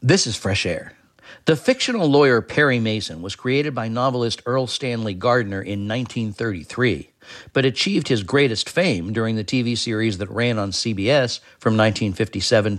This is Fresh Air. The fictional lawyer Perry Mason was created by novelist Earl Stanley Gardner in 1933, but achieved his greatest fame during the TV series that ran on CBS from 1957 to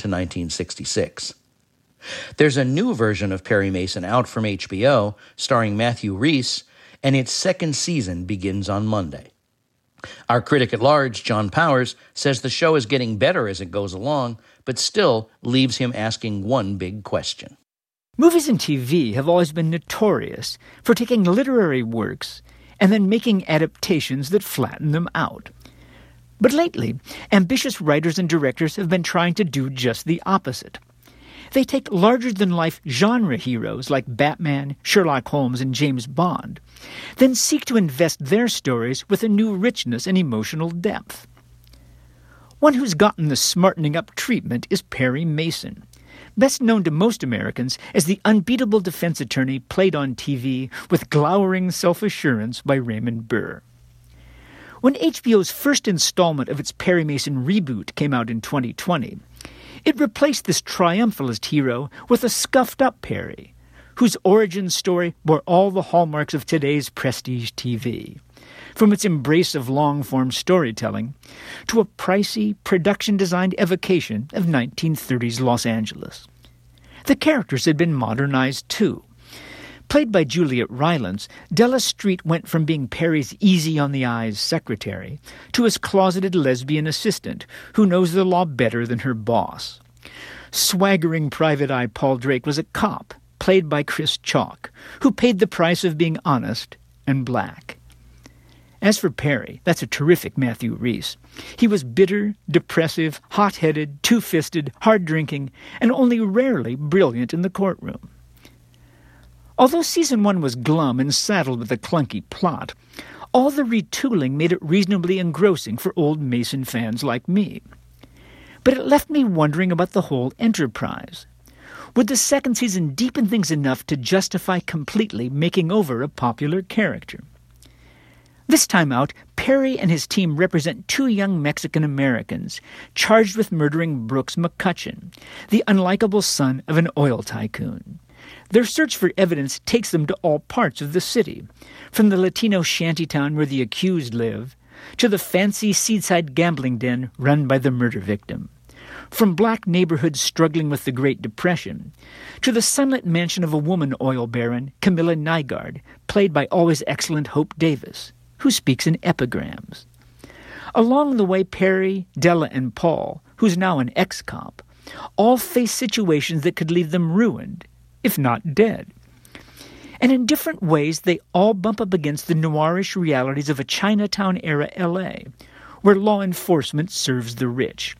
1966. There's a new version of Perry Mason out from HBO, starring Matthew Rhys, and its second season begins on Monday. Our critic at large, John Powers, says the show is getting better as it goes along, but still leaves him asking one big question. Movies and TV have always been notorious for taking literary works and then making adaptations that flatten them out. But lately, ambitious writers and directors have been trying to do just the opposite. They take larger-than-life genre heroes like Batman, Sherlock Holmes, and James Bond, then seek to invest their stories with a new richness and emotional depth. One who's gotten the smartening-up treatment is Perry Mason, best known to most Americans as the unbeatable defense attorney played on TV with glowering self-assurance by Raymond Burr. When HBO's first installment of its Perry Mason reboot came out in 2020, it replaced this triumphalist hero with a scuffed-up Perry, whose origin story bore all the hallmarks of today's prestige TV, from its embrace of long-form storytelling to a pricey, production-designed evocation of 1930s Los Angeles. The characters had been modernized, too. Played by Juliet Rylance, Della Street went from being Perry's easy-on-the-eyes secretary to his closeted lesbian assistant who knows the law better than her boss. Swaggering Private Eye Paul Drake was a cop, played by Chris Chalk, who paid the price of being honest and black. As for Perry, that's a terrific Matthew Rhys. He was bitter, depressive, hot-headed, two-fisted, hard-drinking, and only rarely brilliant in the courtroom. Although Season 1 was glum and saddled with a clunky plot, all the retooling made it reasonably engrossing for old Mason fans like me. But it left me wondering about the whole enterprise. Would the second season deepen things enough to justify completely making over a popular character? This time out, Perry and his team represent two young Mexican-Americans charged with murdering Brooks McCutcheon, the unlikable son of an oil tycoon. Their search for evidence takes them to all parts of the city, from the Latino shantytown where the accused live, to the fancy seaside gambling den run by the murder victim, from black neighborhoods struggling with the Great Depression, to the sunlit mansion of a woman oil baron, Camilla Nygaard, played by always excellent Hope Davis, who speaks in epigrams. Along the way, Perry, Della, and Paul, who's now an ex-cop, all face situations that could leave them ruined, if not dead. And in different ways, they all bump up against the noirish realities of a Chinatown-era L.A., where law enforcement serves the rich.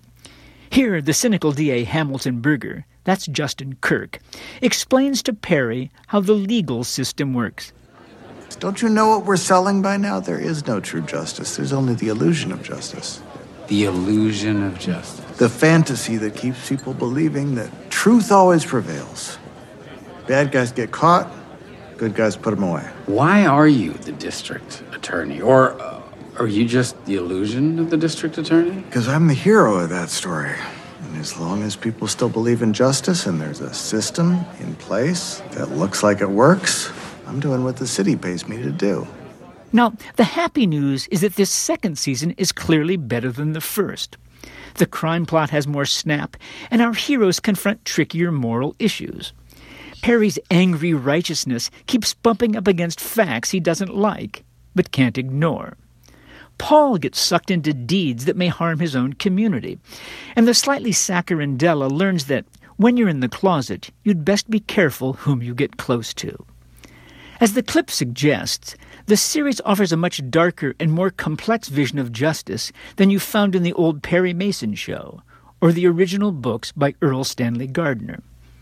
Here, the cynical DA Hamilton Berger, that's Justin Kirk, explains to Perry how the legal system works. Don't you know what we're selling by now? There is no true justice. There's only the illusion of justice. The illusion of justice. The fantasy that keeps people believing that truth always prevails. Bad guys get caught, good guys put them away. Why are you the district attorney? Or are you just the illusion of the district attorney? Because I'm the hero of that story. And as long as people still believe in justice and there's a system in place that looks like it works, I'm doing what the city pays me to do. Now, the happy news is that this second season is clearly better than the first. The crime plot has more snap, and our heroes confront trickier moral issues. Perry's angry righteousness keeps bumping up against facts he doesn't like, but can't ignore. Paul gets sucked into deeds that may harm his own community, and the slightly saccharine Della learns that when you're in the closet, you'd best be careful whom you get close to. As the clip suggests, the series offers a much darker and more complex vision of justice than you found in the old Perry Mason show, or the original books by Earl Stanley Gardner.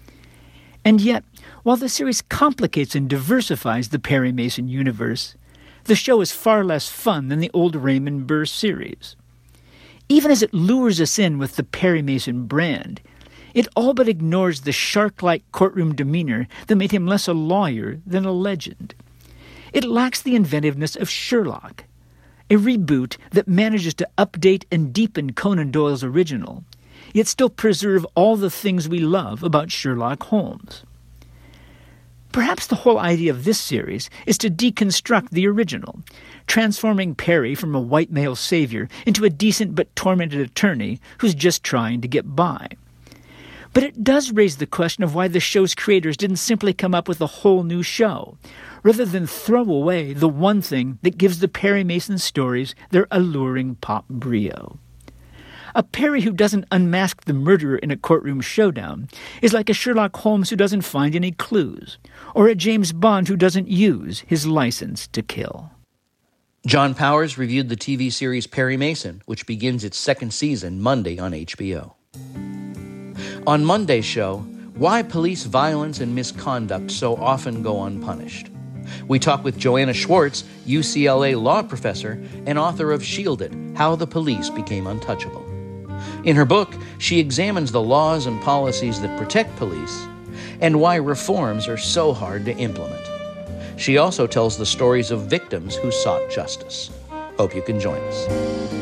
And yet, while the series complicates and diversifies the Perry Mason universe, the show is far less fun than the old Raymond Burr series. Even as it lures us in with the Perry Mason brand, it all but ignores the shark-like courtroom demeanor that made him less a lawyer than a legend. It lacks the inventiveness of Sherlock, a reboot that manages to update and deepen Conan Doyle's original, yet still preserve all the things we love about Sherlock Holmes. Perhaps the whole idea of this series is to deconstruct the original, transforming Perry from a white male savior into a decent but tormented attorney who's just trying to get by. But it does raise the question of why the show's creators didn't simply come up with a whole new show, rather than throw away the one thing that gives the Perry Mason stories their alluring pop brio. A Perry who doesn't unmask the murderer in a courtroom showdown is like a Sherlock Holmes who doesn't find any clues, or a James Bond who doesn't use his license to kill. John Powers reviewed the TV series Perry Mason, which begins its second season Monday on HBO. On Monday's show, why police violence and misconduct so often go unpunished. We talk with Joanna Schwartz, UCLA law professor and author of Shielded, How the Police Became Untouchable. In her book, she examines the laws and policies that protect police and why reforms are so hard to implement. She also tells the stories of victims who sought justice. Hope you can join us.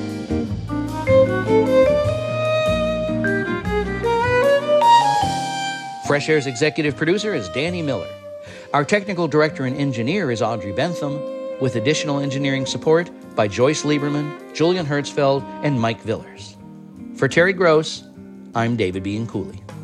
Fresh Air's executive producer is Danny Miller. Our technical director and engineer is Audrey Bentham, with additional engineering support by Joyce Lieberman, Julian Hertzfeld, and Mike Villers. For Terry Gross, I'm David Bean Cooley.